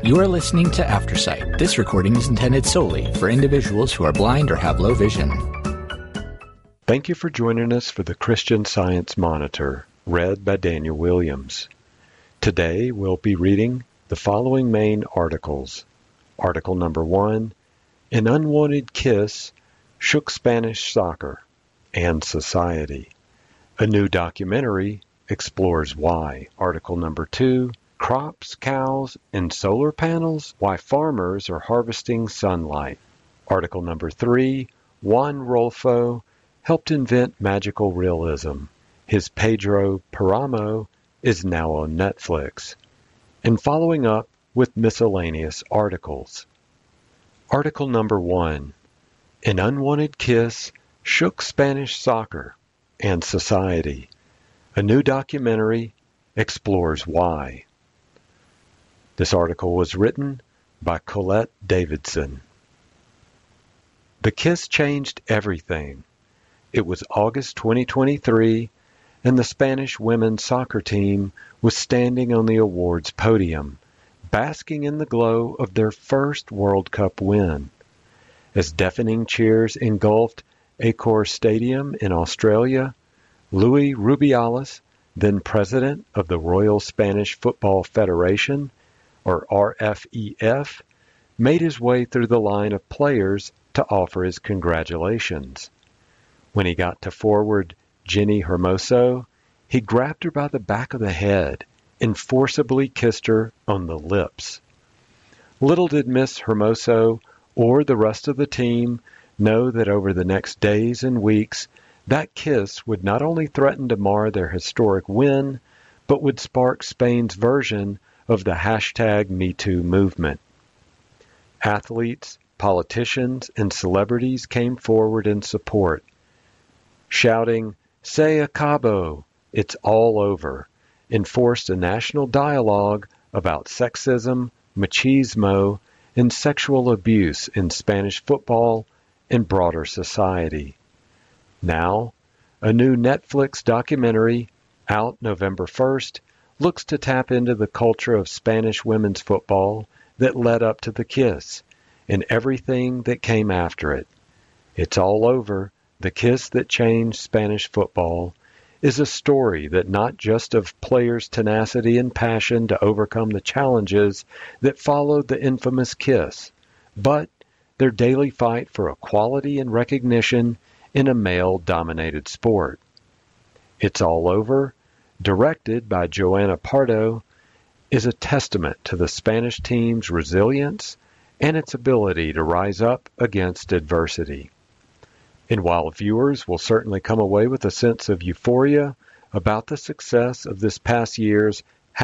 You are listening to Aftersight. This recording is intended solely for individuals who are blind or have low vision. Thank you for joining us for the Christian Science Monitor, read by Daniel Williams. Today we'll be reading the following main articles. Article number 1, An Unwanted Kiss Shook Spanish Soccer and Society. A new documentary explores why. Article number 2, Crops, Cows, and Solar Panels, Why Farmers Are Harvesting Sunlight. Article number 3, Juan Rulfo helped invent magical realism. His Pedro Paramo is now on Netflix. And following up with miscellaneous articles. Article number 1, An Unwanted Kiss Shook Spanish Soccer and Society. A new documentary explores why. This article was written by Colette Davidson. The kiss changed everything. It was August 2023, and the Spanish women's soccer team was standing on the awards podium, basking in the glow of their first World Cup win. As deafening cheers engulfed Accor Stadium in Australia, Luis Rubiales, then president of the Royal Spanish Football Federation, or RFEF, made his way through the line of players to offer his congratulations. When he got to forward Jenni Hermoso, he grabbed her by the back of the head and forcibly kissed her on the lips. Little did Miss Hermoso or the rest of the team know that over the next days and weeks, that kiss would not only threaten to mar their historic win, but would spark Spain's version of the #MeToo movement. Athletes, politicians, and celebrities came forward in support, shouting, "Se acabó, it's all over," and forced a national dialogue about sexism, machismo, and sexual abuse in Spanish football and broader society. Now, a new Netflix documentary, out November 1st, looks to tap into the culture of Spanish women's football that led up to the kiss, and everything that came after it. It's All Over, The Kiss That Changed Spanish Football, is a story that not just of players' tenacity and passion to overcome the challenges that followed the infamous kiss, but their daily fight for equality and recognition in a male-dominated sport. It's All Over, directed by Joana Pardo, is a testament to the Spanish team's resilience and its ability to rise up against adversity. And while viewers will certainly come away with a sense of euphoria about the success of this past year's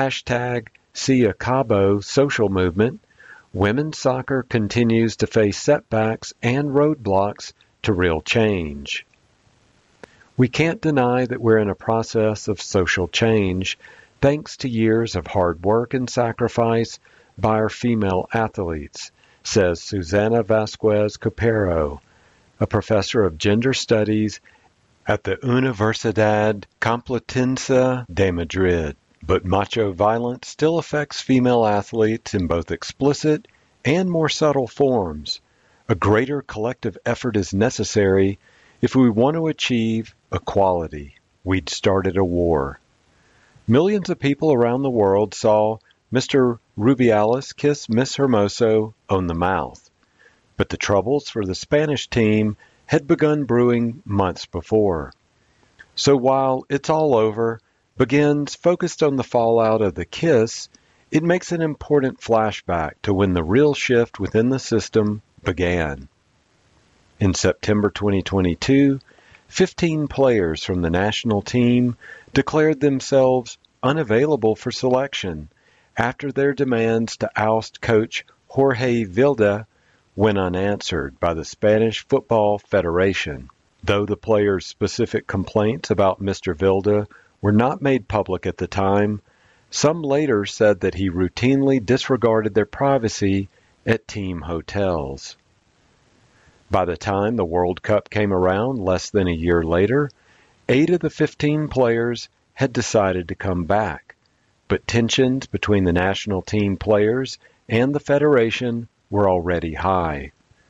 #SeAcabo social movement, women's soccer continues to face setbacks and roadblocks to real change. We can't deny that we're in a process of social change, thanks to years of hard work and sacrifice by our female athletes, says Susana Vasquez Copero, a professor of gender studies at the Universidad Complutense de Madrid. But macho violence still affects female athletes in both explicit and more subtle forms. A greater collective effort is necessary if we want to achieve equality. We'd started a war. Millions of people around the world saw Mr. Rubiales kiss Miss Hermoso on the mouth. But the troubles for the Spanish team had begun brewing months before. So while It's All Over begins focused on the fallout of the kiss, it makes an important flashback to when the real shift within the system began. In September 2022, 15 players from the national team declared themselves unavailable for selection after their demands to oust coach Jorge Vilda went unanswered by the Spanish Football Federation. Though the players' specific complaints about Mr. Vilda were not made public at the time, some later said that he routinely disregarded their privacy at team hotels. By the time the World Cup came around less than a year later, 8 of the 15 players had decided to come back, but tensions between the national team players and the Federation were already high.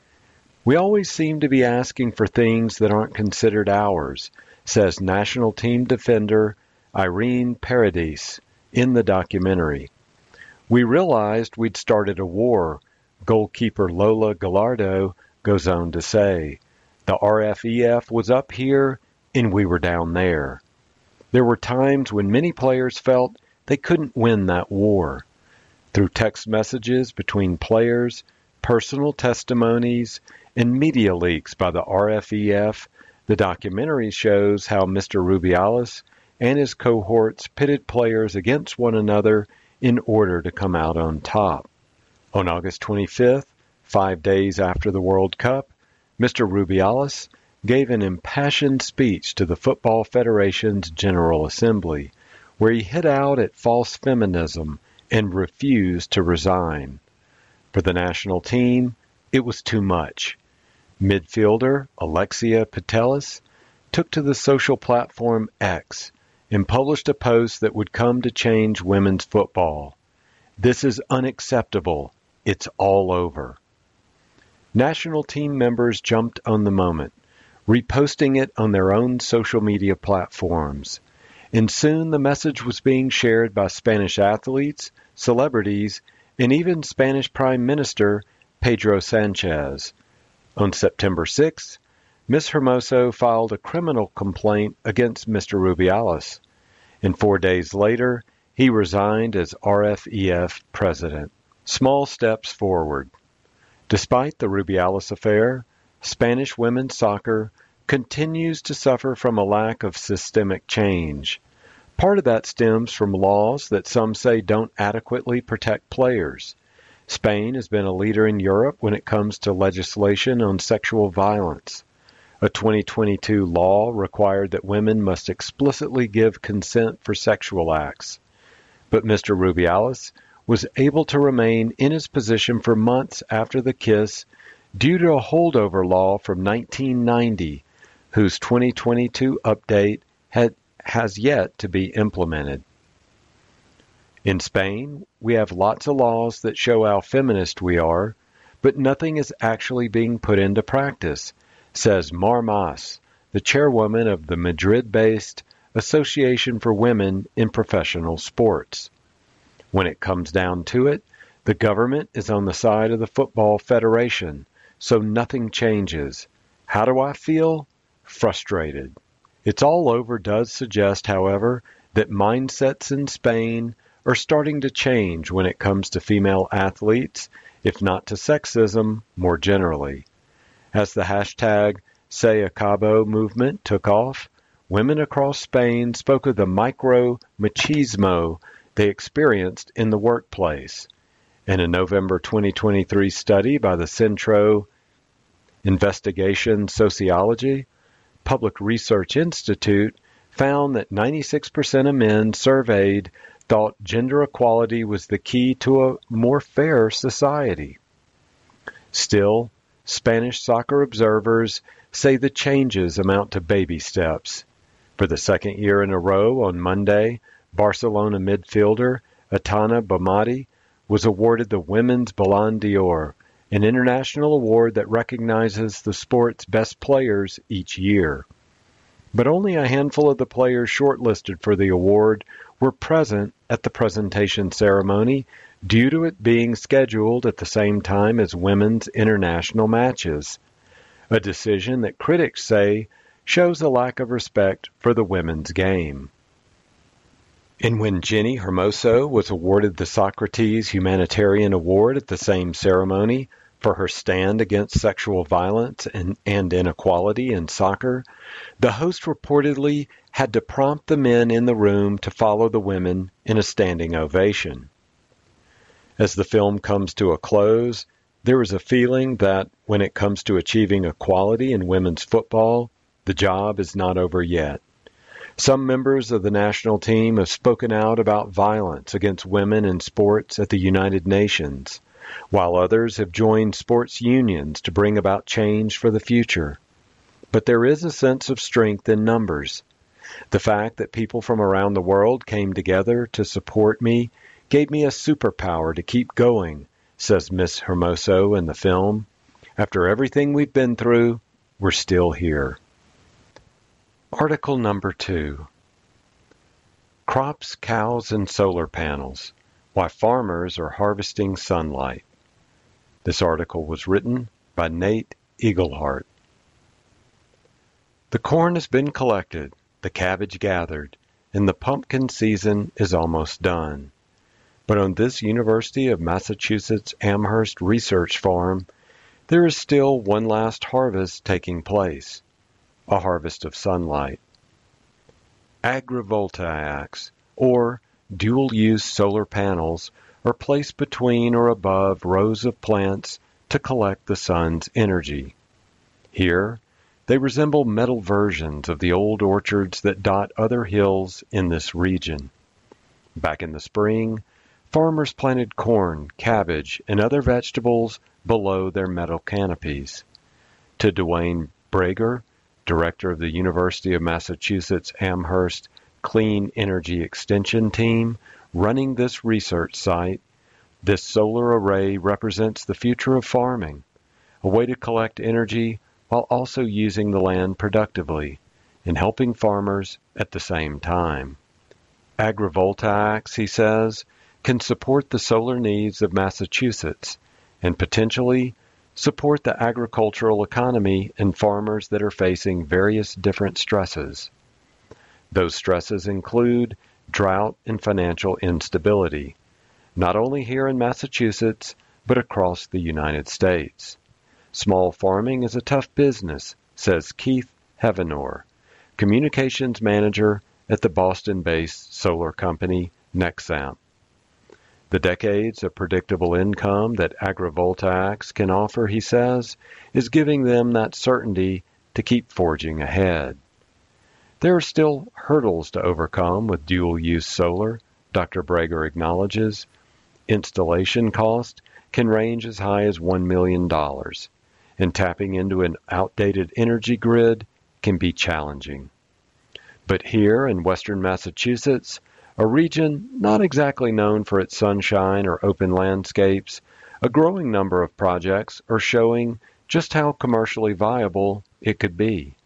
We always seem to be asking for things that aren't considered ours, says national team defender Irene Paradis in the documentary. We realized we'd started a war, goalkeeper Lola Gallardo goes on to say. The RFEF was up here and we were down there. There were times when many players felt they couldn't win that war. Through text messages between players, personal testimonies, and media leaks by the RFEF, the documentary shows how Mr. Rubiales and his cohorts pitted players against one another in order to come out on top. On August 25th, 5 days after the World Cup, Mr. Rubiales gave an impassioned speech to the Football Federation's General Assembly, where he hit out at false feminism and refused to resign. For the national team, it was too much. Midfielder Alexia Putellas took to the social platform X and published a post that would come to change women's football. This is unacceptable. It's all over. National team members jumped on the moment, reposting it on their own social media platforms. And soon the message was being shared by Spanish athletes, celebrities, and even Spanish Prime Minister Pedro Sanchez. On September 6th, Ms. Hermoso filed a criminal complaint against Mr. Rubiales, and 4 days later, he resigned as RFEF president. Small steps forward. Despite the Rubiales affair, Spanish women's soccer continues to suffer from a lack of systemic change. Part of that stems from laws that some say don't adequately protect players. Spain has been a leader in Europe when it comes to legislation on sexual violence. A 2022 law required that women must explicitly give consent for sexual acts. But Mr. Rubiales was able to remain in his position for months after the kiss due to a holdover law from 1990, whose 2022 update has yet to be implemented. In Spain, we have lots of laws that show how feminist we are, but nothing is actually being put into practice, says Mar Mas, the chairwoman of the Madrid-based Association for Women in Professional Sports. When it comes down to it, the government is on the side of the Football Federation, so nothing changes. How do I feel? Frustrated. It's all over does suggest, however, that mindsets in Spain are starting to change when it comes to female athletes, if not to sexism more generally. As the hashtag #SayAcabo movement took off, women across Spain spoke of the micro-machismo they experienced in the workplace. In a November 2023 study by the Centro Investigation Sociology Public Research Institute found that 96% of men surveyed thought gender equality was the key to a more fair society. Still, Spanish soccer observers say the changes amount to baby steps. For the second year in a row, on Monday, Barcelona midfielder Aitana Bonmatí was awarded the Women's Ballon d'Or, an international award that recognizes the sport's best players each year. But only a handful of the players shortlisted for the award were present at the presentation ceremony due to it being scheduled at the same time as women's international matches, a decision that critics say shows a lack of respect for the women's game. And when Jenny Hermoso was awarded the Socrates Humanitarian Award at the same ceremony for her stand against sexual violence and inequality in soccer, the host reportedly had to prompt the men in the room to follow the women in a standing ovation. As the film comes to a close, there is a feeling that when it comes to achieving equality in women's football, the job is not over yet. Some members of the national team have spoken out about violence against women in sports at the United Nations, while others have joined sports unions to bring about change for the future. But there is a sense of strength in numbers. The fact that people from around the world came together to support me gave me a superpower to keep going says Miss Hermoso in the film. After everything we've been through, we're still here. Article number 2. Crops, Cows, and Solar Panels. Why Farmers are Harvesting Sunlight. This article was written by Nate Eaglehart. The corn has been collected, the cabbage gathered, and the pumpkin season is almost done. But on this University of Massachusetts Amherst research farm, there is still one last harvest taking place, a harvest of sunlight. Agrivoltaics, or dual-use solar panels, are placed between or above rows of plants to collect the sun's energy. Here, they resemble metal versions of the old orchards that dot other hills in this region. Back in the spring, farmers planted corn, cabbage, and other vegetables below their metal canopies. To Dwayne Brager, director of the University of Massachusetts Amherst Clean Energy Extension Team running this research site, this solar array represents the future of farming, a way to collect energy while also using the land productively and helping farmers at the same time. Agrivoltaics, he says, can support the solar needs of Massachusetts and potentially support the agricultural economy and farmers that are facing various different stresses. Those stresses include drought and financial instability, not only here in Massachusetts, but across the United States. Small farming is a tough business, says Keith Hevenor, communications manager at the Boston-based solar company Nexamp. The decades of predictable income that agrivoltaics can offer, he says, is giving them that certainty to keep forging ahead. There are still hurdles to overcome with dual-use solar, Dr. Brager acknowledges. Installation cost can range as high as $1 million, and tapping into an outdated energy grid can be challenging. But here in western Massachusetts, a region not exactly known for its sunshine or open landscapes, a growing number of projects are showing just how commercially viable it could be.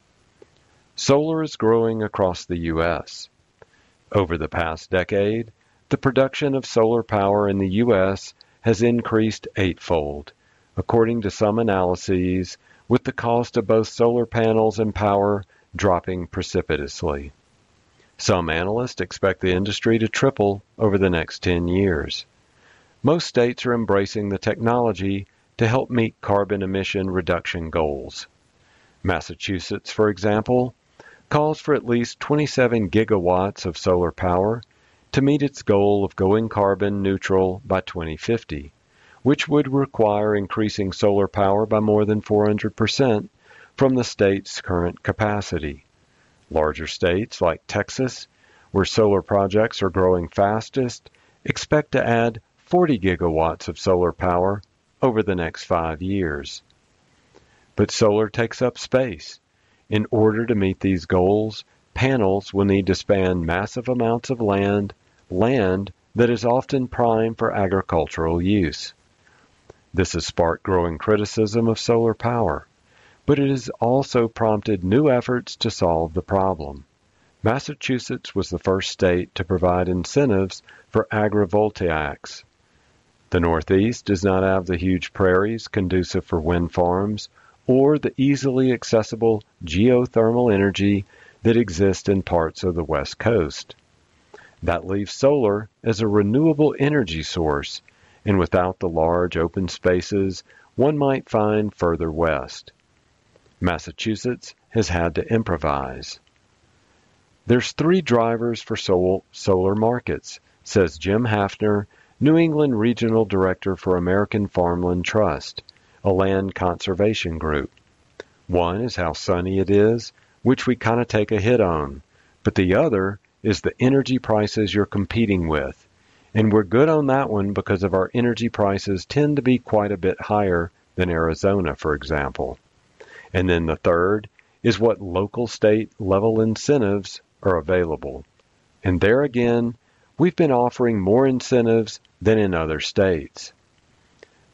Solar is growing across the U.S. Over the past decade, the production of solar power in the U.S. has increased eightfold, according to some analyses, with the cost of both solar panels and power dropping precipitously. Some analysts expect the industry to triple over the next 10 years. Most states are embracing the technology to help meet carbon emission reduction goals. Massachusetts, for example, calls for at least 27 gigawatts of solar power to meet its goal of going carbon neutral by 2050, which would require increasing solar power by more than 400% from the state's current capacity. Larger states like Texas, where solar projects are growing fastest, expect to add 40 gigawatts of solar power over the next 5 years. But solar takes up space. In order to meet these goals, panels will need to span massive amounts of land that is often prime for agricultural use. This has sparked growing criticism of solar power, but it has also prompted new efforts to solve the problem. Massachusetts was the first state to provide incentives for agrivoltaics. The Northeast does not have the huge prairies conducive for wind farms or the easily accessible geothermal energy that exists in parts of the West Coast. That leaves solar as a renewable energy source, and without the large open spaces one might find further west. Massachusetts has had to improvise. There's 3 drivers for solar markets, says Jim Hafner, New England Regional Director for American Farmland Trust, a land conservation group. One is how sunny it is, which we kind of take a hit on, but the other is the energy prices you're competing with. And we're good on that one because of our energy prices tend to be quite a bit higher than Arizona, for example. And then the third is what local state level incentives are available. And there again, we've been offering more incentives than in other states.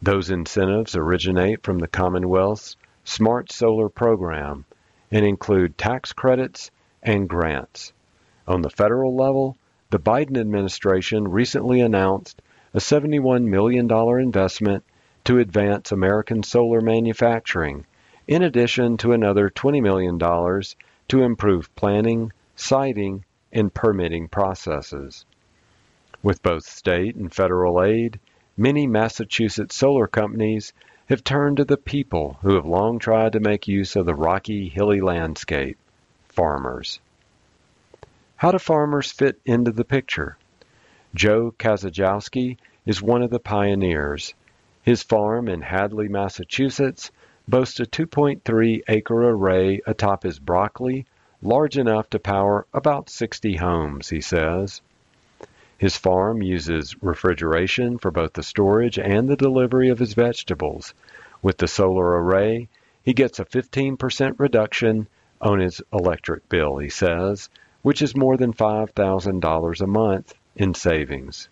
Those incentives originate from the Commonwealth's Smart Solar Program and include tax credits and grants. On the federal level, the Biden administration recently announced a $71 million investment to advance American solar manufacturing, in addition to another $20 million to improve planning, siting, and permitting processes. With both state and federal aid, many Massachusetts solar companies have turned to the people who have long tried to make use of the rocky, hilly landscape, farmers. How do farmers fit into the picture? Joe Kazajowski is one of the pioneers. His farm in Hadley, Massachusetts, boasts a 2.3-acre array atop his broccoli, large enough to power about 60 homes, he says. His farm uses refrigeration for both the storage and the delivery of his vegetables. With the solar array, he gets a 15% reduction on his electric bill, he says, which is more than $5,000 a month in savings.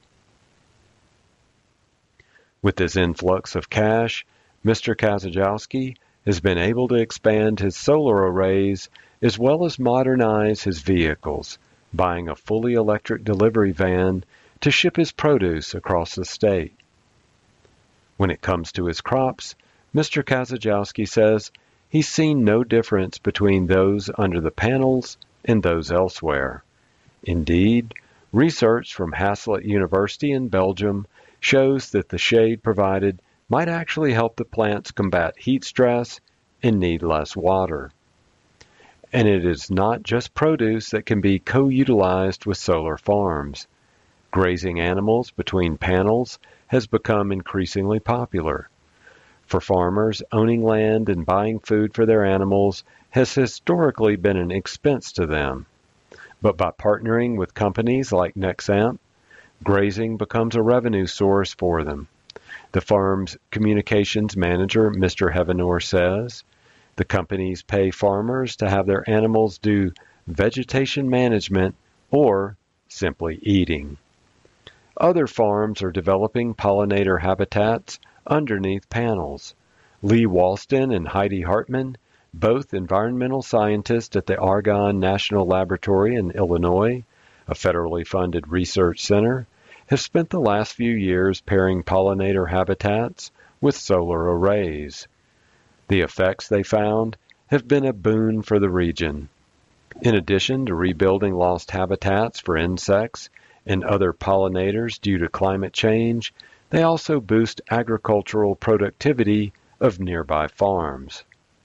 With this influx of cash, Mr. Kazajowski has been able to expand his solar arrays as well as modernize his vehicles, buying a fully electric delivery van to ship his produce across the state. When it comes to his crops, Mr. Kazajowski says he's seen no difference between those under the panels and those elsewhere. Indeed, research from Hasselt University in Belgium shows that the shade provided might actually help the plants combat heat stress and need less water. And it is not just produce that can be co-utilized with solar farms. Grazing animals between panels has become increasingly popular. For farmers, owning land and buying food for their animals has historically been an expense to them. But by partnering with companies like Nexamp, grazing becomes a revenue source for them. The farm's communications manager, Mr. Heavenor, says, the companies pay farmers to have their animals do vegetation management or simply eating. Other farms are developing pollinator habitats underneath panels. Lee Walston and Heidi Hartman, both environmental scientists at the Argonne National Laboratory in Illinois, a federally funded research center, have spent the last few years pairing pollinator habitats with solar arrays. The effects they found have been a boon for the region. In addition to rebuilding lost habitats for insects and other pollinators due to climate change, they also boost agricultural productivity of nearby farms.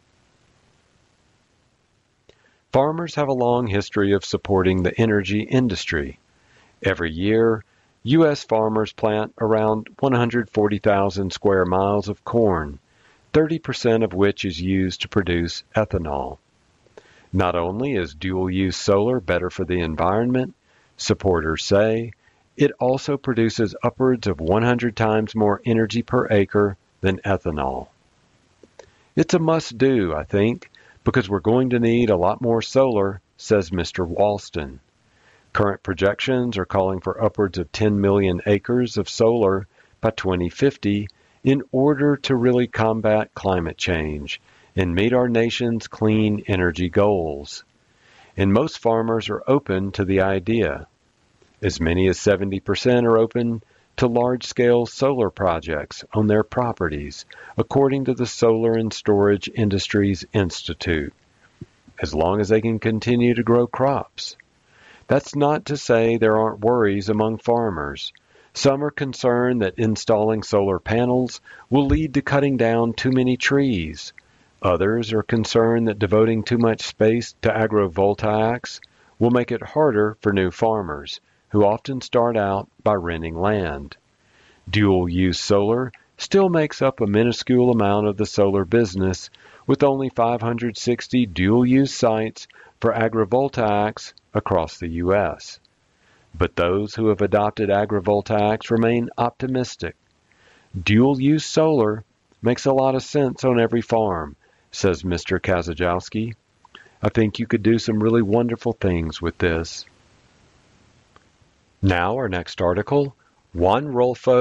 Farmers have a long history of supporting the energy industry. Every year, U.S. farmers plant around 140,000 square miles of corn, 30% of which is used to produce ethanol. Not only is dual-use solar better for the environment, supporters say, it also produces upwards of 100 times more energy per acre than ethanol. It's a must-do, I think, because we're going to need a lot more solar, says Mr. Walston. Current projections are calling for upwards of 10 million acres of solar by 2050 in order to really combat climate change and meet our nation's clean energy goals. And most farmers are open to the idea. As many as 70% are open to large-scale solar projects on their properties, according to the Solar and Storage Industries Institute, as long as they can continue to grow crops. That's not to say there aren't worries among farmers. Some are concerned that installing solar panels will lead to cutting down too many trees. Others are concerned that devoting too much space to agrovoltaics will make it harder for new farmers, who often start out by renting land. Dual-use solar still makes up a minuscule amount of the solar business, with only 560 dual-use sites for agrovoltaics across the U.S. But those who have adopted agrovoltaics remain optimistic. Dual-use solar makes a lot of sense on every farm, says Mr. Kazajowski. I think you could do some really wonderful things with this. Now our next article, Juan Rulfo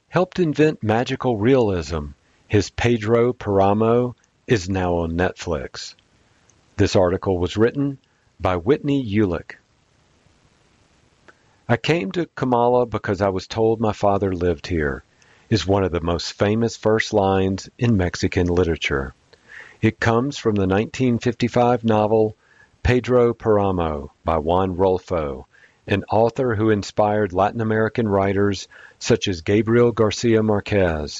helped invent magical realism. His Pedro Paramo is now on Netflix. This article was written by Whitney Ulick. I came to Comala because I was told my father lived here, is one of the most famous first lines in Mexican literature. It comes from the 1955 novel Pedro Paramo by Juan Rulfo, an author who inspired Latin American writers such as Gabriel Garcia Marquez.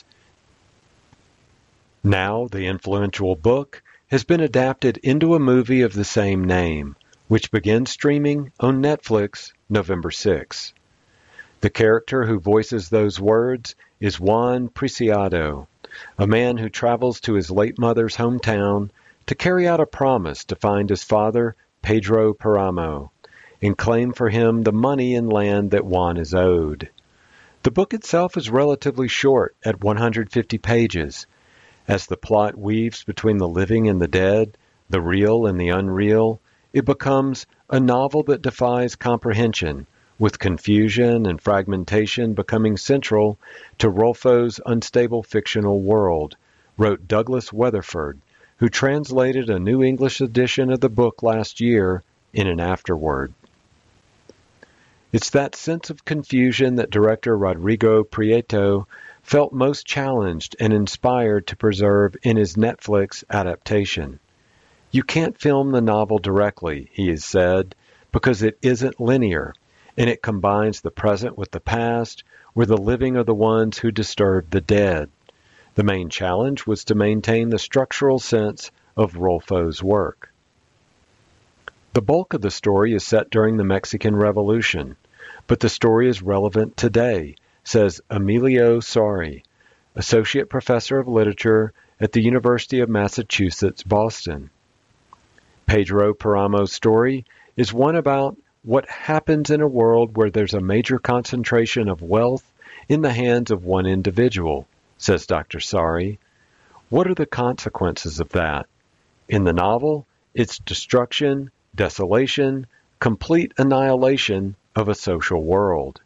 Now, the influential book has been adapted into a movie of the same name, which begins streaming on Netflix November 6. The character who voices those words is Juan Preciado, a man who travels to his late mother's hometown to carry out a promise to find his father, Pedro Paramo, and claim for him the money and land that Juan is owed. The book itself is relatively short at 150 pages. As the plot weaves between the living and the dead, the real and the unreal, it becomes a novel that defies comprehension, with confusion and fragmentation becoming central to Rulfo's unstable fictional world, wrote Douglas Weatherford, who translated a New English edition of the book last year in an afterword. It's that sense of confusion that director Rodrigo Prieto felt most challenged and inspired to preserve in his Netflix adaptation. You can't film the novel directly, he has said, because it isn't linear, and it combines the present with the past, where the living are the ones who disturb the dead. The main challenge was to maintain the structural sense of Rulfo's work. The bulk of the story is set during the Mexican Revolution, but the story is relevant today, says Emilio Sori, Associate Professor of Literature at the University of Massachusetts, Boston. Pedro Paramo's story is one about what happens in a world where there's a major concentration of wealth in the hands of one individual, says Dr. Sari. What are the consequences of that? In the novel, it's destruction, desolation, complete annihilation of a social world.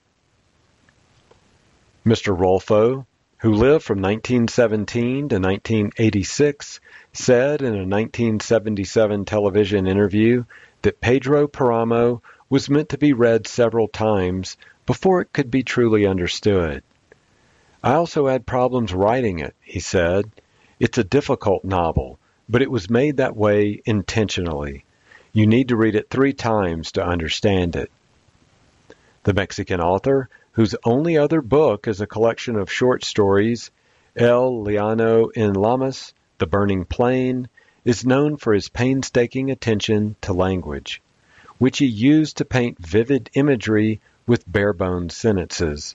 Mr. Rulfo, who lived from 1917 to 1986, said in a 1977 television interview that Pedro Paramo was meant to be read several times before it could be truly understood. I also had problems writing it, he said. It's a difficult novel, but it was made that way intentionally. You need to read it 3 times to understand it. The Mexican author, whose only other book is a collection of short stories, El Llano en Llamas, The Burning Plain, is known for his painstaking attention to language, which he used to paint vivid imagery with bare-bones sentences.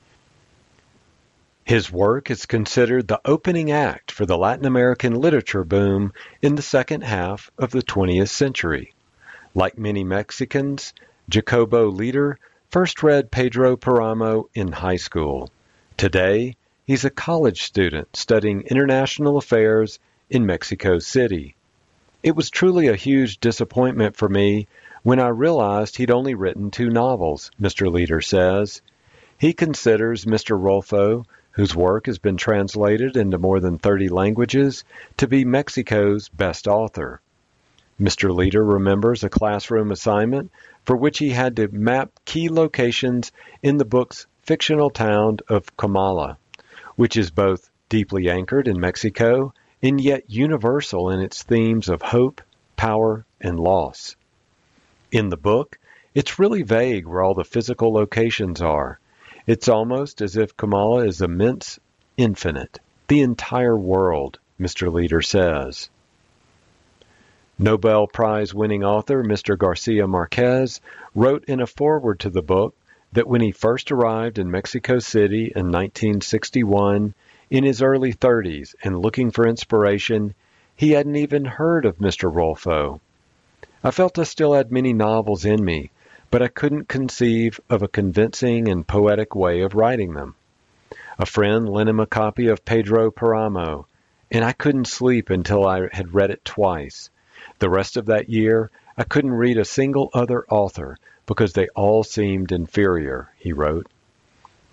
His work is considered the opening act for the Latin American literature boom in the second half of the 20th century. Like many Mexicans, Jacobo Leder first read Pedro Paramo in high school. Today, he's a college student studying international affairs in Mexico City. It was truly a huge disappointment for me when I realized he'd only written 2 novels, Mr. Leder says. He considers Mr. Rulfo, whose work has been translated into more than 30 languages, to be Mexico's best author. Mr. Leder remembers a classroom assignment for which he had to map key locations in the book's fictional town of Comala, which is both deeply anchored in Mexico and yet universal in its themes of hope, power, and loss. In the book, it's really vague where all the physical locations are. It's almost as if Comala is immense, infinite, the entire world, Mr. Leder says. Nobel Prize-winning author Mr. Garcia Marquez wrote in a foreword to the book that when he first arrived in Mexico City in 1961, in his early 30s and looking for inspiration, he hadn't even heard of Mr. Rulfo. I felt I still had many novels in me, but I couldn't conceive of a convincing and poetic way of writing them. A friend lent him a copy of Pedro Paramo, and I couldn't sleep until I had read it twice. The rest of that year, I couldn't read a single other author because they all seemed inferior, he wrote.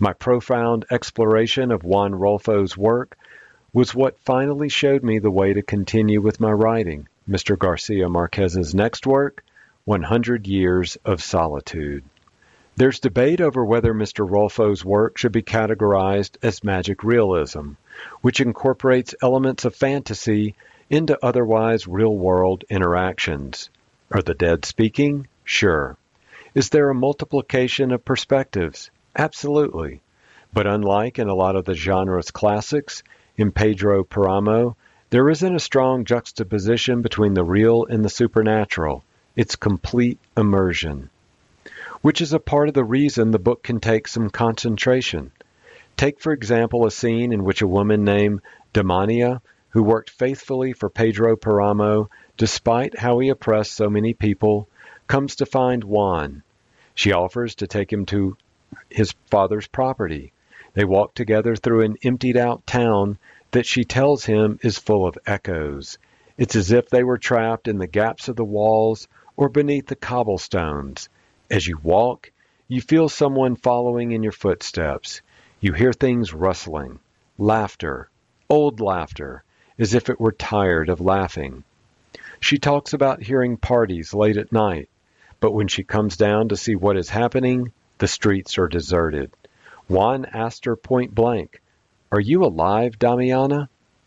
My profound exploration of Juan Rulfo's work was what finally showed me the way to continue with my writing, Mr. Garcia Marquez's next work, 100 Years of Solitude. There's debate over whether Mr. Rulfo's work should be categorized as magic realism, which incorporates elements of fantasy into otherwise real-world interactions. Are the dead speaking? Sure. Is there a multiplication of perspectives? Absolutely. But unlike in a lot of the genre's classics, in Pedro Paramo, there isn't a strong juxtaposition between the real and the supernatural. It's complete immersion, which is a part of the reason the book can take some concentration. Take, for example, a scene in which a woman named Damania, who worked faithfully for Pedro Paramo despite how he oppressed so many people, comes to find Juan. She offers to take him to his father's property. They walk together through an emptied-out town that she tells him is full of echoes. It's as if they were trapped in the gaps of the walls or beneath the cobblestones. As you walk, you feel someone following in your footsteps. You hear things rustling, laughter, old laughter, as if it were tired of laughing. She talks about hearing parties late at night, but when she comes down to see what is happening, the streets are deserted. Juan asked her point blank, "Are you alive, Damiana?"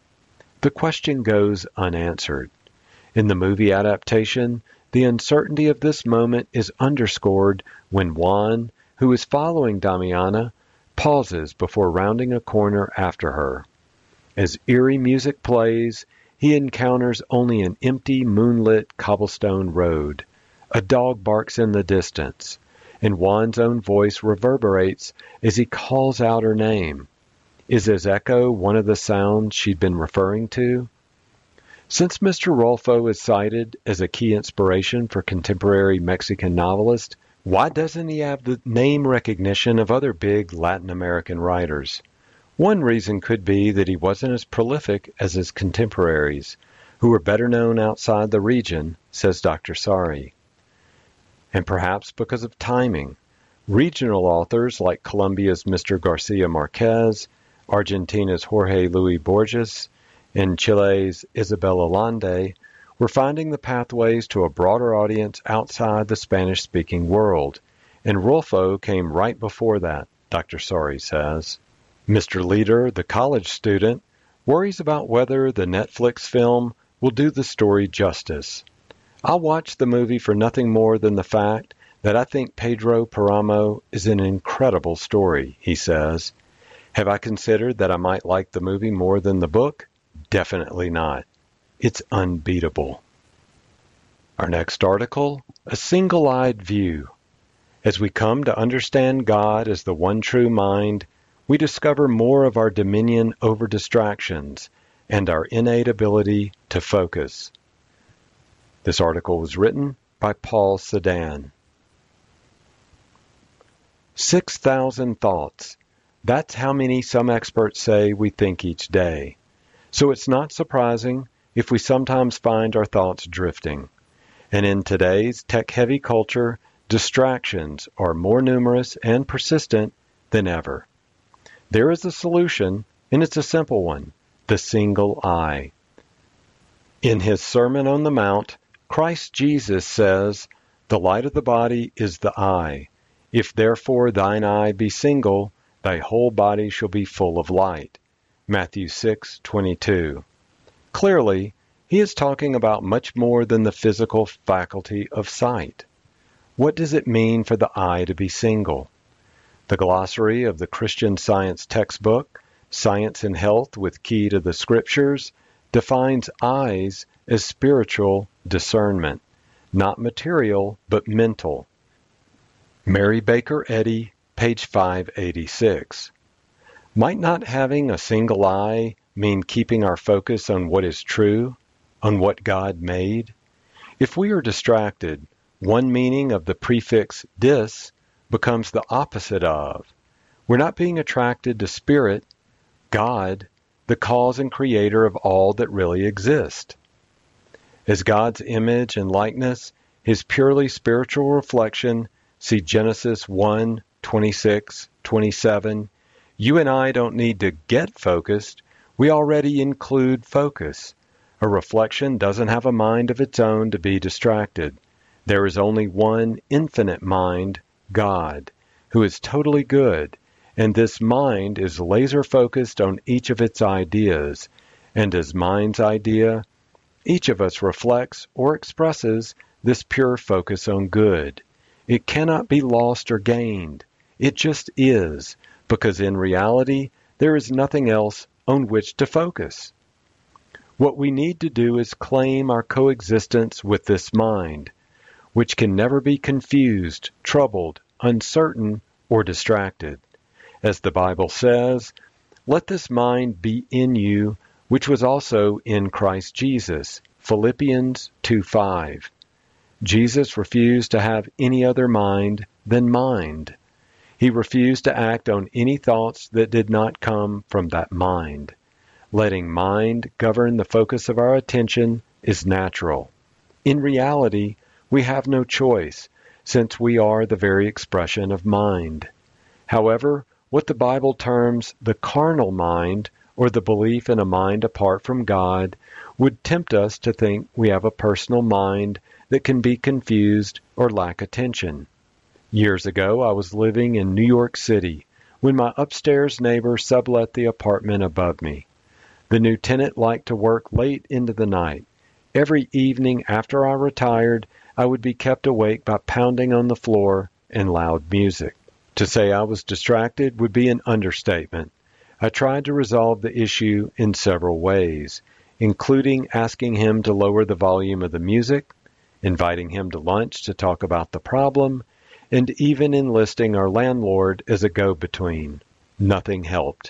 The question goes unanswered. In the movie adaptation, the uncertainty of this moment is underscored when Juan, who is following Damiana, pauses before rounding a corner after her. As eerie music plays, he encounters only an empty, moonlit cobblestone road. A dog barks in the distance, and Juan's own voice reverberates as he calls out her name. Is his echo one of the sounds she'd been referring to? Since Mr. Rulfo is cited as a key inspiration for contemporary Mexican novelists, why doesn't he have the name recognition of other big Latin American writers? One reason could be that he wasn't as prolific as his contemporaries, who were better known outside the region, says Dr. Sari. And perhaps because of timing. Regional authors like Colombia's Mr. Garcia Marquez, Argentina's Jorge Luis Borges, and Chile's Isabel Allende were finding the pathways to a broader audience outside the Spanish-speaking world, and Rulfo came right before that, Dr. Sari says. Mr. Leader, the college student, worries about whether the Netflix film will do the story justice. I'll watch the movie for nothing more than the fact that I think Pedro Paramo is an incredible story, he says. Have I considered that I might like the movie more than the book? Definitely not. It's unbeatable. Our next article, A Single-Eyed View. As we come to understand God as the one true mind, we discover more of our dominion over distractions and our innate ability to focus. This article was written by Paul Sedan. 6,000 thoughts. That's how many some experts say we think each day. So it's not surprising if we sometimes find our thoughts drifting. And in today's tech-heavy culture, distractions are more numerous and persistent than ever. There is a solution, and it's a simple one, the single eye. In his Sermon on the Mount, Christ Jesus says, "The light of the body is the eye. If therefore thine eye be single, thy whole body shall be full of light." Matthew 6:22. Clearly, he is talking about much more than the physical faculty of sight. What does it mean for the eye to be single? The glossary of the Christian Science textbook, Science and Health with Key to the Scriptures, defines eyes as spiritual discernment, not material but mental. Mary Baker Eddy, page 586. Might not having a single eye mean keeping our focus on what is true, on what God made? If we are distracted, one meaning of the prefix dis becomes the opposite of. We're not being attracted to Spirit, God, the cause and creator of all that really exists. As God's image and likeness, his purely spiritual reflection, see Genesis 1, 26, 27, you and I don't need to get focused. We already include focus. A reflection doesn't have a mind of its own to be distracted. There is only one infinite mind, God, who is totally good, and this mind is laser-focused on each of its ideas, and as mind's idea, each of us reflects or expresses this pure focus on good. It cannot be lost or gained. It just is, because in reality, there is nothing else on which to focus. What we need to do is claim our coexistence with this mind, which can never be confused, troubled, uncertain, or distracted. As the Bible says, "Let this mind be in you, which was also in Christ Jesus." Philippians 2:5. Jesus refused to have any other mind than mind. He refused to act on any thoughts that did not come from that mind. Letting mind govern the focus of our attention is natural. In reality, we have no choice, since we are the very expression of mind. However, what the Bible terms the carnal mind, or the belief in a mind apart from God, would tempt us to think we have a personal mind that can be confused or lack attention. Years ago, I was living in New York City when my upstairs neighbor sublet the apartment above me. The new tenant liked to work late into the night. Every evening after I retired, I would be kept awake by pounding on the floor and loud music. To say I was distracted would be an understatement. I tried to resolve the issue in several ways, including asking him to lower the volume of the music, inviting him to lunch to talk about the problem, and even enlisting our landlord as a go-between. Nothing helped.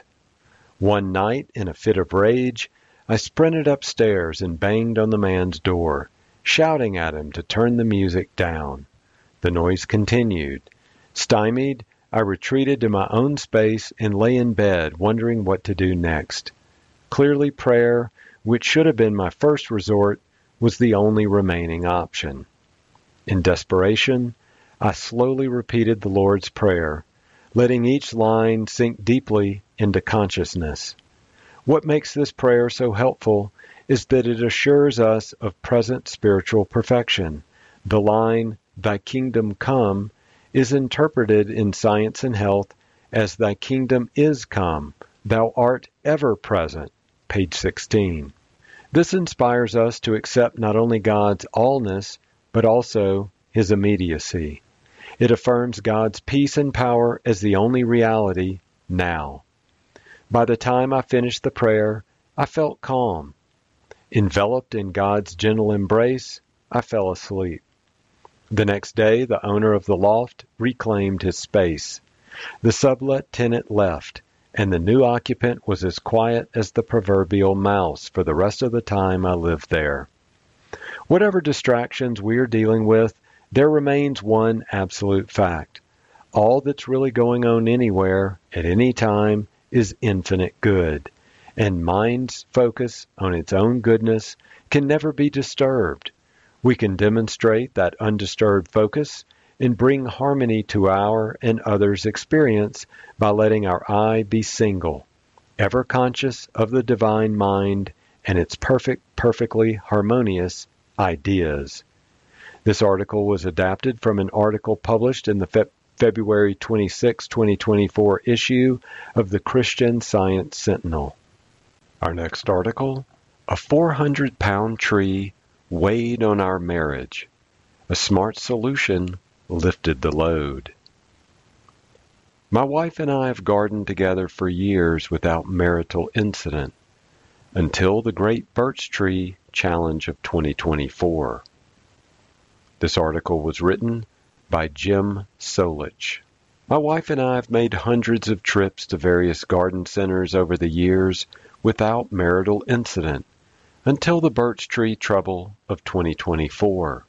One night, in a fit of rage, I sprinted upstairs and banged on the man's door, shouting at him to turn the music down. The noise continued. Stymied, I retreated to my own space and lay in bed, wondering what to do next. Clearly, prayer, which should have been my first resort, was the only remaining option. In desperation, I slowly repeated the Lord's Prayer, letting each line sink deeply into consciousness. What makes this prayer so helpful is that it assures us of present spiritual perfection. The line, "Thy kingdom come," is interpreted in science and health as "Thy kingdom is come, thou art ever present," page 16. This inspires us to accept not only God's allness, but also His immediacy. It affirms God's peace and power as the only reality now. By the time I finished the prayer, I felt calm. Enveloped in God's gentle embrace, I fell asleep. The next day, the owner of the loft reclaimed his space. The sublet tenant left, and the new occupant was as quiet as the proverbial mouse for the rest of the time I lived there. Whatever distractions we are dealing with, there remains one absolute fact. All that's really going on anywhere, at any time, is infinite good, and mind's focus on its own goodness can never be disturbed. We can demonstrate that undisturbed focus and bring harmony to our and others' experience by letting our eye be single, ever conscious of the divine mind and its perfectly harmonious ideas. This article was adapted from an article published in the February 26, 2024 issue of the Christian Science Sentinel. Our next article, "A 400-pound tree weighed on our marriage. A smart solution lifted the load." My wife and I have gardened together for years without marital incident, until the Great Birch Tree Challenge of 2024. This article was written by Jim Solich. My wife and I have made hundreds of trips to various garden centers over the years without marital incident, until the birch tree trouble of 2024.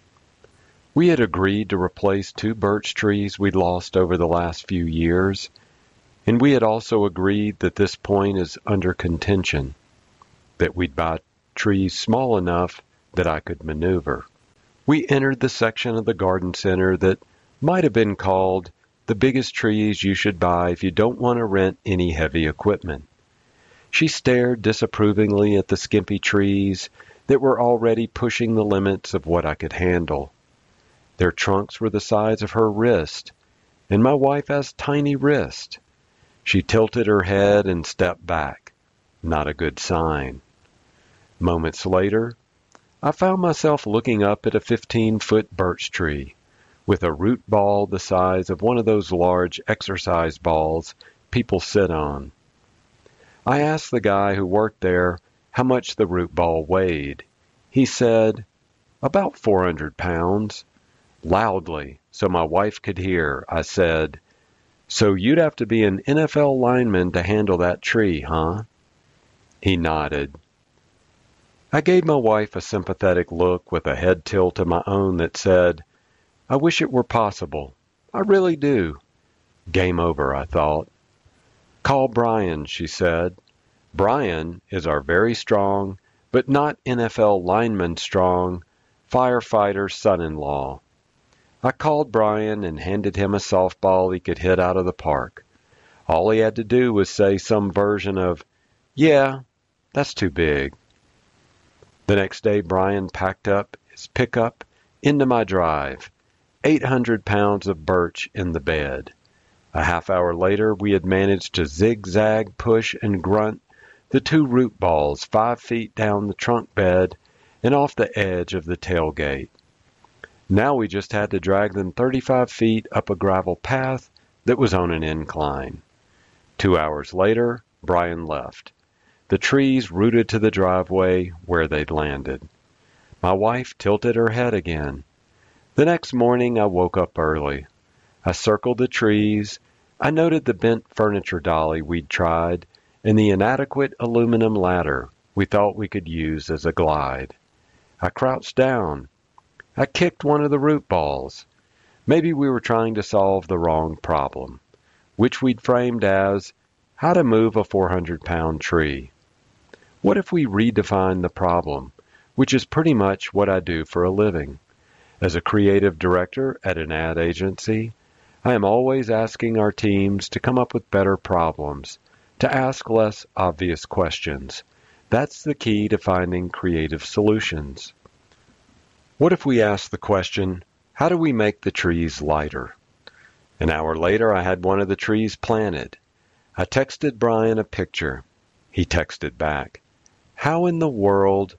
We had agreed to replace 2 birch trees we'd lost over the last few years, and we had also agreed that this point is under contention, that we'd buy trees small enough that I could maneuver. We entered the section of the garden center that might have been called the biggest trees you should buy if you don't want to rent any heavy equipment. She stared disapprovingly at the skimpy trees that were already pushing the limits of what I could handle. Their trunks were the size of her wrist, and my wife has tiny wrists. She tilted her head and stepped back. Not a good sign. Moments later, I found myself looking up at a 15-foot birch tree with a root ball the size of one of those large exercise balls people sit on. I asked the guy who worked there how much the root ball weighed. He said, "About 400 pounds. Loudly, so my wife could hear, I said, "So you'd have to be an NFL lineman to handle that tree, huh?" He nodded. I gave my wife a sympathetic look with a head tilt of my own that said, "I wish it were possible. I really do." Game over, I thought. "Call Brian," she said. "Brian is our very strong, but not NFL lineman strong, firefighter son-in-law." I called Brian and handed him a softball he could hit out of the park. All he had to do was say some version of, "Yeah, that's too big." The next day, Brian packed up his pickup into my drive, 800 pounds of birch in the bed. A half hour later, we had managed to zigzag, push, and grunt the 2 root balls 5 feet down the trunk bed and off the edge of the tailgate. Now we just had to drag them 35 feet up a gravel path that was on an incline. 2 hours later, Brian left. The trees rooted to the driveway where they'd landed. My wife tilted her head again. The next morning I woke up early. I circled the trees. I noted the bent furniture dolly we'd tried and the inadequate aluminum ladder we thought we could use as a glide. I crouched down. I kicked one of the root balls. Maybe we were trying to solve the wrong problem, which we'd framed as how to move a 400-pound tree. What if we redefine the problem, which is pretty much what I do for a living? As a creative director at an ad agency, I am always asking our teams to come up with better problems, to ask less obvious questions. That's the key to finding creative solutions. What if we asked the question, how do we make the trees lighter? An hour later, I had one of the trees planted. I texted Brian a picture. He texted back, "How in the world?"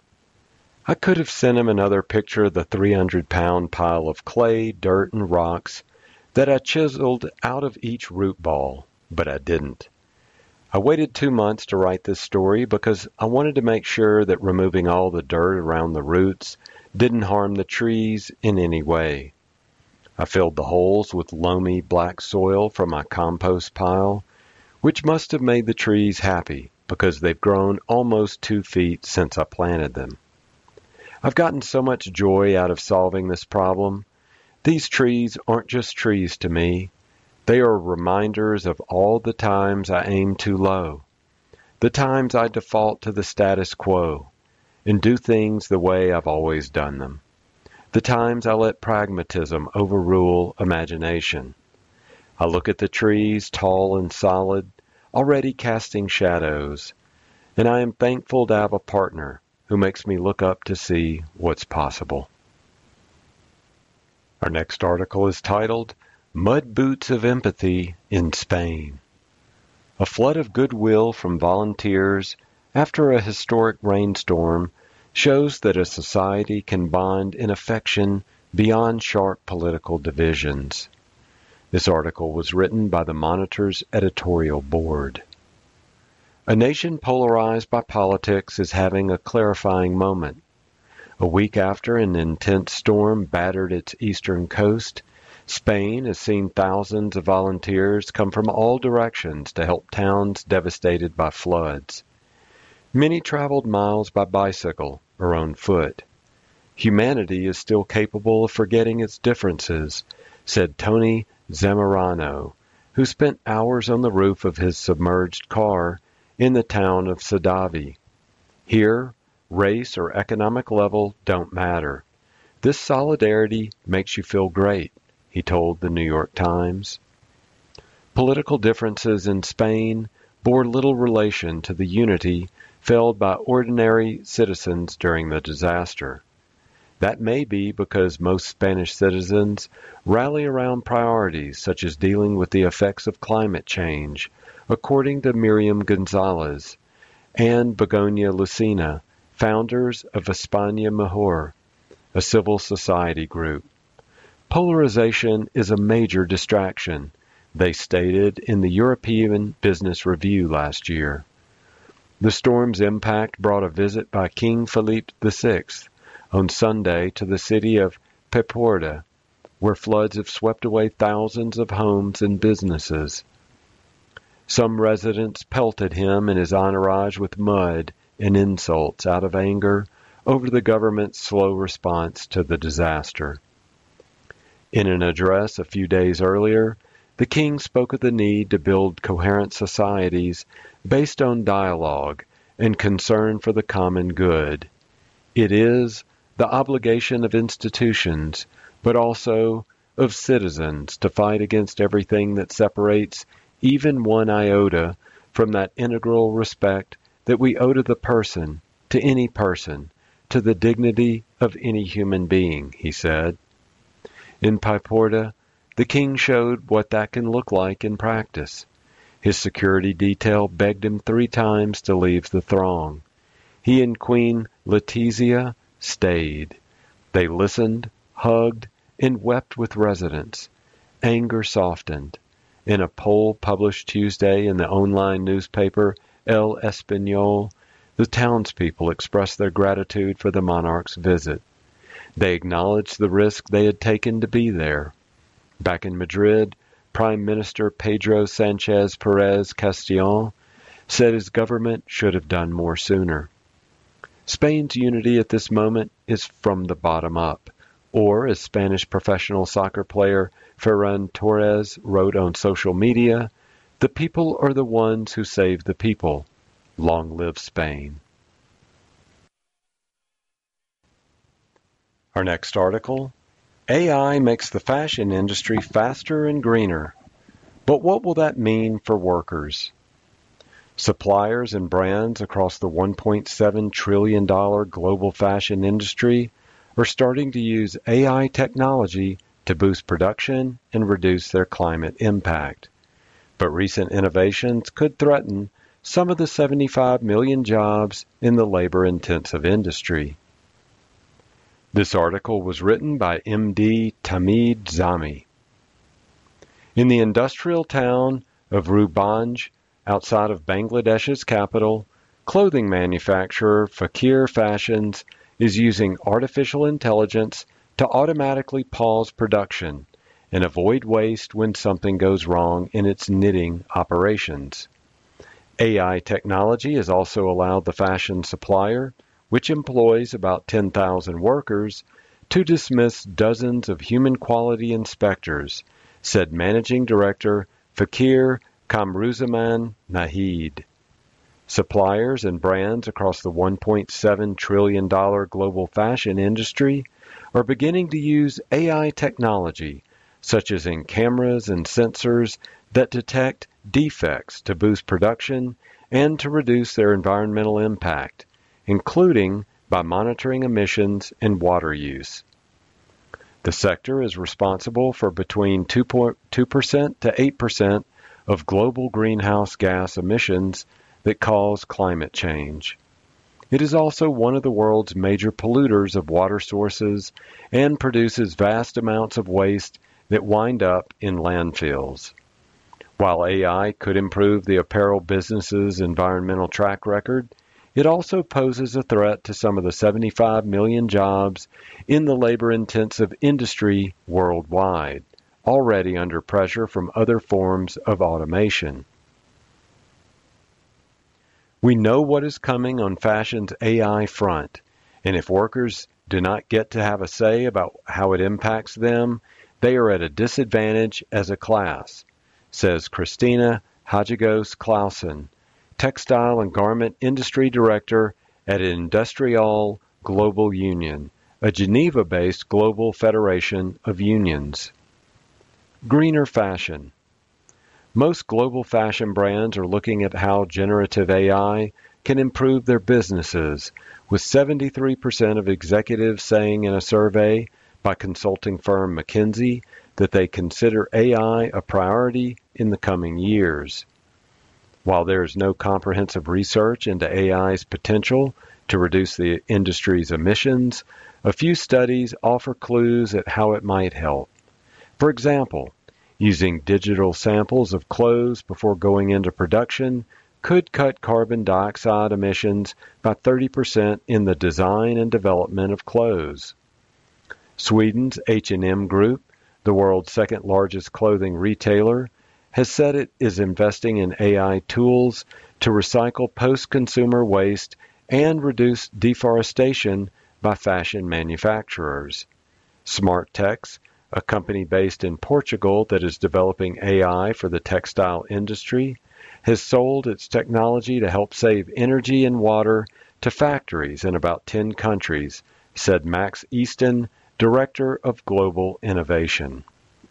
I could have sent him another picture of the 300-pound pile of clay, dirt, and rocks that I chiseled out of each root ball, but I didn't. I waited 2 months to write this story because I wanted to make sure that removing all the dirt around the roots didn't harm the trees in any way. I filled the holes with loamy black soil from my compost pile, which must have made the trees happy because they've grown almost 2 feet since I planted them. I've gotten so much joy out of solving this problem. These trees aren't just trees to me. They are reminders of all the times I aim too low, the times I default to the status quo and do things the way I've always done them, the times I let pragmatism overrule imagination. I look at the trees, tall and solid, already casting shadows, and I am thankful to have a partner who makes me look up to see what's possible. Our next article is titled, Mud Boots of Empathy in Spain. A flood of goodwill from volunteers after a historic rainstorm shows that a society can bond in affection beyond sharp political divisions. This article was written by the Monitor's editorial board. A nation polarized by politics is having a clarifying moment. A week after an intense storm battered its eastern coast, Spain has seen thousands of volunteers come from all directions to help towns devastated by floods. Many traveled miles by bicycle or on foot. Humanity is still capable of forgetting its differences, said Tony Zamorano, who spent hours on the roof of his submerged car in the town of Sedaví. Here, race or economic level don't matter. This solidarity makes you feel great. he told the New York Times. Political differences in Spain bore little relation to the unity felt by ordinary citizens during the disaster. That may be because most Spanish citizens rally around priorities such as dealing with the effects of climate change, according to Miriam Gonzalez and Begoña Lucena, founders of España Mejor, a civil society group. Polarization is a major distraction, they stated in the European Business Review last year. The storm's impact brought a visit by King Philippe VI on Sunday to the city of Paiporta, where floods have swept away thousands of homes and businesses. Some residents pelted him and his entourage with mud and insults out of anger over the government's slow response to the disaster. In an address a few days earlier, the king spoke of the need to build coherent societies based on dialogue and concern for the common good. It is the obligation of institutions, but also of citizens, to fight against everything that separates even one iota from that integral respect that we owe to the person, to any person, to the dignity of any human being, he said. In Paiporta, the king showed what that can look like in practice. His security detail begged him 3 times to leave the throng. He and Queen Letizia stayed. They listened, hugged, and wept with residents. Anger softened. In a poll published Tuesday in the online newspaper El Español, the townspeople expressed their gratitude for the monarch's visit. They acknowledged the risk they had taken to be there. Back in Madrid, Prime Minister Pedro Sanchez Perez Castellón said his government should have done more sooner. Spain's unity at this moment is from the bottom up, or as Spanish professional soccer player Ferran Torres wrote on social media, the people are the ones who save the people. Long live Spain. Our next article, AI makes the fashion industry faster and greener. But what will that mean for workers? Suppliers and brands across the $1.7 trillion global fashion industry are starting to use AI technology to boost production and reduce their climate impact. But recent innovations could threaten some of the 75 million jobs in the labor-intensive industry. This article was written by MD Tamid Zami. In the industrial town of Rewbanj, outside of Bangladesh's capital, clothing manufacturer Fakir Fashions is using artificial intelligence to automatically pause production and avoid waste when something goes wrong in its knitting operations. AI technology has also allowed the fashion supplier, which employs about 10,000 workers, to dismiss dozens of human quality inspectors, said Managing Director Fakir Kamruzaman Nahid. Suppliers and brands across the $1.7 trillion global fashion industry are beginning to use AI technology, such as in cameras and sensors that detect defects to boost production and to reduce their environmental impact, including by monitoring emissions and water use. The sector is responsible for between 2% to 8% of global greenhouse gas emissions that cause climate change. It is also one of the world's major polluters of water sources and produces vast amounts of waste that wind up in landfills. While AI could improve the apparel business's environmental track record, it also poses a threat to some of the 75 million jobs in the labor-intensive industry worldwide, already under pressure from other forms of automation. We know what is coming on fashion's AI front, and if workers do not get to have a say about how it impacts them, they are at a disadvantage as a class, says Christina Hagegos Clausen, Textile and Garment Industry Director at Industrial Global Union, a Geneva-based global federation of unions. Greener fashion. Most global fashion brands are looking at how generative AI can improve their businesses, with 73% of executives saying in a survey by consulting firm McKinsey that they consider AI a priority in the coming years. While there is no comprehensive research into AI's potential to reduce the industry's emissions, a few studies offer clues at how it might help. For example, using digital samples of clothes before going into production could cut carbon dioxide emissions by 30% in the design and development of clothes. Sweden's H&M Group, the world's second largest clothing retailer, has said it is investing in AI tools to recycle post-consumer waste and reduce deforestation by fashion manufacturers. SmartTex, a company based in Portugal that is developing AI for the textile industry, has sold its technology to help save energy and water to factories in about 10 countries, said Max Easton, Director of Global Innovation.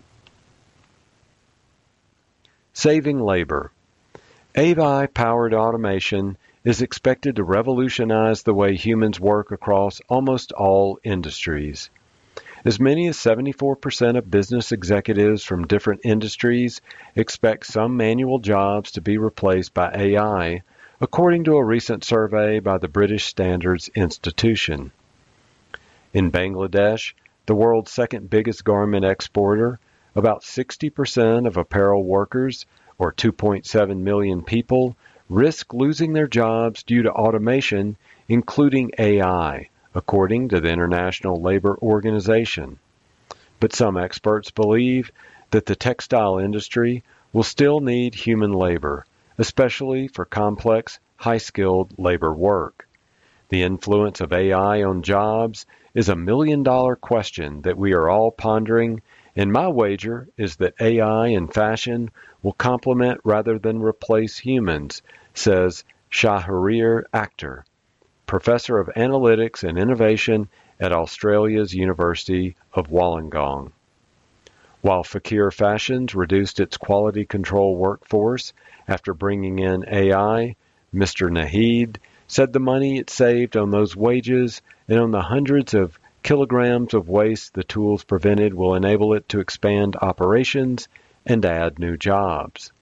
Saving labor. AI-powered automation is expected to revolutionize the way humans work across almost all industries. As many as 74% of business executives from different industries expect some manual jobs to be replaced by AI, according to a recent survey by the British Standards Institution. In Bangladesh, the world's second biggest garment exporter, about 60% of apparel workers, or 2.7 million people, risk losing their jobs due to automation, including AI, according to the International Labor Organization. But some experts believe that the textile industry will still need human labor, especially for complex, high-skilled labor work. The influence of AI on jobs is a million-dollar question that we are all pondering, and my wager is that AI in fashion will complement rather than replace humans, says Shahrir Akhtar, Professor of Analytics and Innovation at Australia's University of Wollongong. While Fakir Fashions reduced its quality control workforce after bringing in AI, Mr. Naheed said the money it saved on those wages and on the hundreds of kilograms of waste the tools prevented will enable it to expand operations and add new jobs.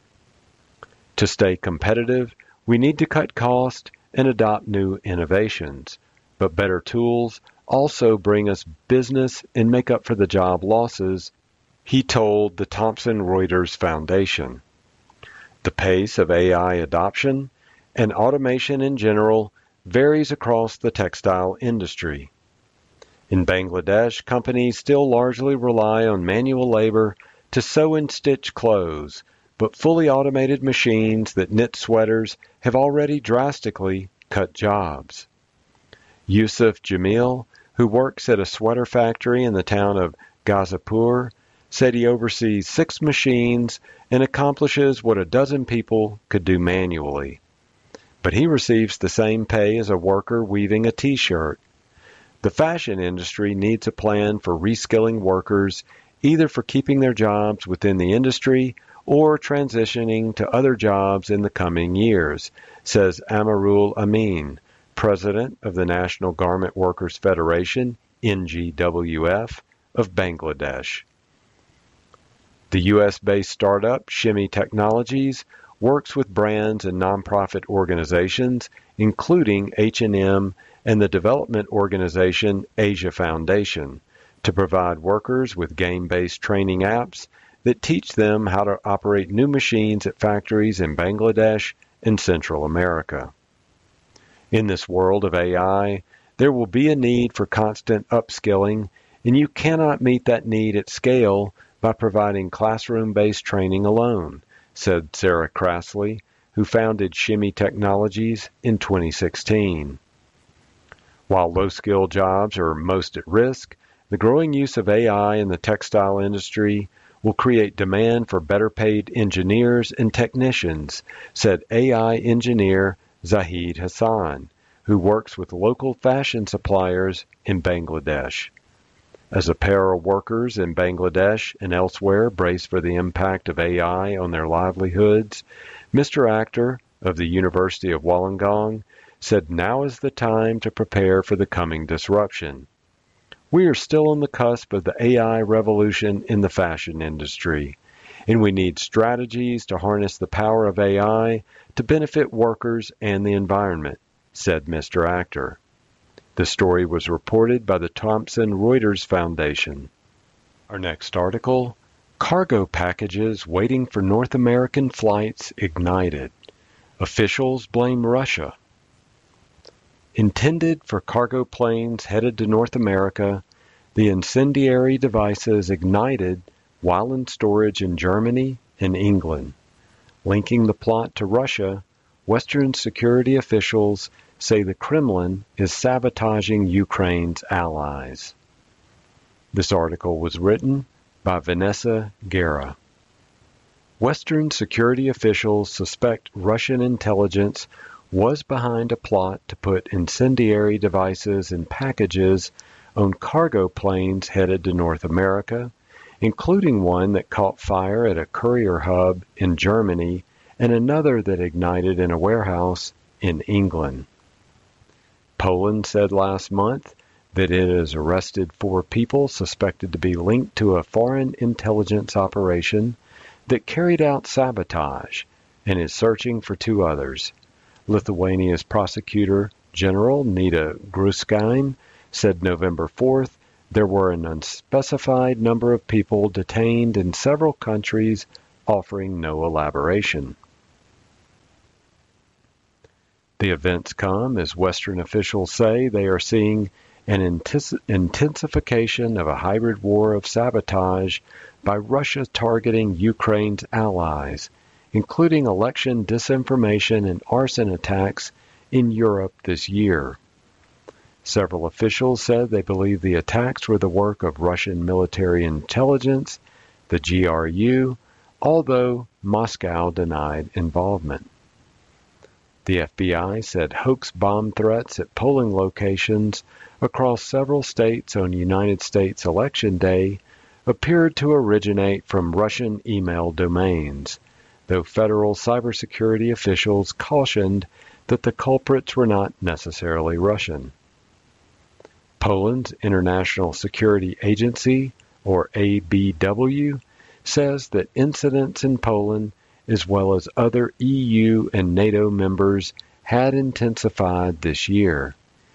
To stay competitive, we need to cut costs and adopt new innovations, but better tools also bring us business and make up for the job losses, he told the Thomson Reuters Foundation. The pace of AI adoption and automation in general varies across the textile industry. In Bangladesh, companies still largely rely on manual labor to sew and stitch clothes, but fully automated machines that knit sweaters have already drastically cut jobs. Yusuf Jamil, who works at a sweater factory in the town of Ghazipur, said he oversees 6 machines and accomplishes what a dozen people could do manually. But he receives the same pay as a worker weaving a t-shirt. The fashion industry needs a plan for reskilling workers, either for keeping their jobs within the industry or transitioning to other jobs in the coming years, says Amarul Amin, president of the National Garment Workers Federation, NGWF, of Bangladesh. The U.S.-based startup Shimmy Technologies works with brands and nonprofit organizations, including H&M and the development organization Asia Foundation, to provide workers with game-based training apps that teach them how to operate new machines at factories in Bangladesh and Central America. In this world of AI, there will be a need for constant upskilling, and you cannot meet that need at scale by providing classroom-based training alone, said Sarah Crassley, who founded Shimmy Technologies in 2016. While low-skilled jobs are most at risk, the growing use of AI in the textile industry will create demand for better-paid engineers and technicians, said AI engineer Zahid Hassan, who works with local fashion suppliers in Bangladesh. As apparel workers in Bangladesh and elsewhere brace for the impact of AI on their livelihoods, Mr. Akhter of the University of Wollongong said now is the time to prepare for the coming disruption. We are still on the cusp of the AI revolution in the fashion industry, and we need strategies to harness the power of AI to benefit workers and the environment, said Mr. Akhter. The story was reported by the Thomson Reuters Foundation. Our next article, Cargo Packages Waiting for North American Flights Ignited. Officials blame Russia. Intended for cargo planes headed to North America, the incendiary devices ignited while in storage in Germany and England. Linking the plot to Russia, Western security officials say the Kremlin is sabotaging Ukraine's allies. This article was written by Vanessa Guerra. Western security officials suspect Russian intelligence was behind a plot to put incendiary devices in packages on cargo planes headed to North America, including one that caught fire at a courier hub in Germany and another that ignited in a warehouse in England. Poland said last month that it has arrested 4 people suspected to be linked to a foreign intelligence operation that carried out sabotage and is searching for 2 others. Lithuania's Prosecutor General Nida Gruskain said November 4th there were an unspecified number of people detained in several countries, offering no elaboration. The events come as Western officials say they are seeing an intensification of a hybrid war of sabotage by Russia targeting Ukraine's allies, including election disinformation and arson attacks in Europe this year. Several officials said they believe the attacks were the work of Russian military intelligence, the GRU, although Moscow denied involvement. The FBI said hoax bomb threats at polling locations across several states on United States Election Day appeared to originate from Russian email domains, though federal cybersecurity officials cautioned that the culprits were not necessarily Russian. Poland's International Security Agency, or ABW, says that incidents in Poland, as well as other EU and NATO members, had intensified this year.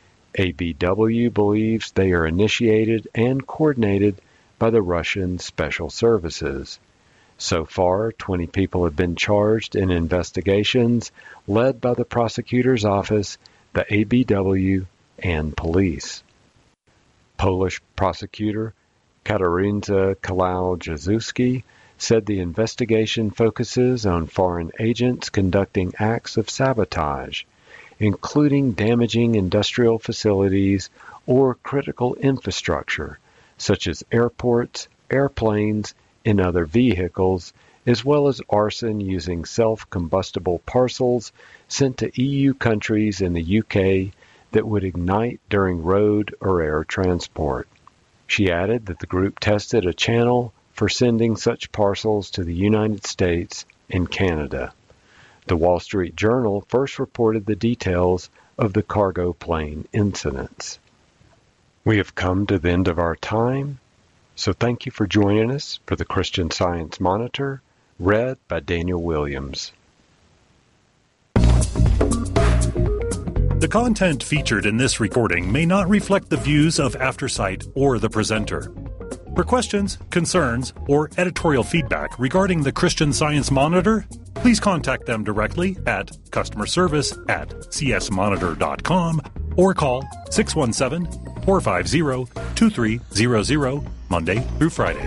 ABW believes they are initiated and coordinated by the Russian Special Services. So far, 20 people have been charged in investigations led by the prosecutor's office, the ABW, and police. Polish prosecutor Katarzyna Kowal-Jazuski said the investigation focuses on foreign agents conducting acts of sabotage, including damaging industrial facilities or critical infrastructure, such as airports, airplanes, and other vehicles, as well as arson using self-combustible parcels sent to EU countries and the UK that would ignite during road or air transport. She added that the group tested a channel for sending such parcels to the United States and Canada. The Wall Street Journal first reported the details of the cargo plane incidents. We have come to the end of our time, so thank you for joining us for the Christian Science Monitor, read by Daniel Williams. The content featured in this recording may not reflect the views of AfterSight or the presenter. For questions, concerns, or editorial feedback regarding the Christian Science Monitor, please contact them directly at customerservice@csmonitor.com or call 617-450-2300 Monday through Friday.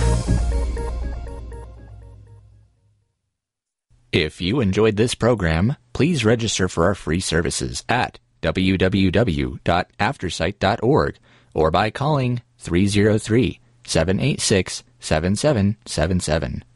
If you enjoyed this program, please register for our free services at www.aftersight.org or by calling 303-786-7777.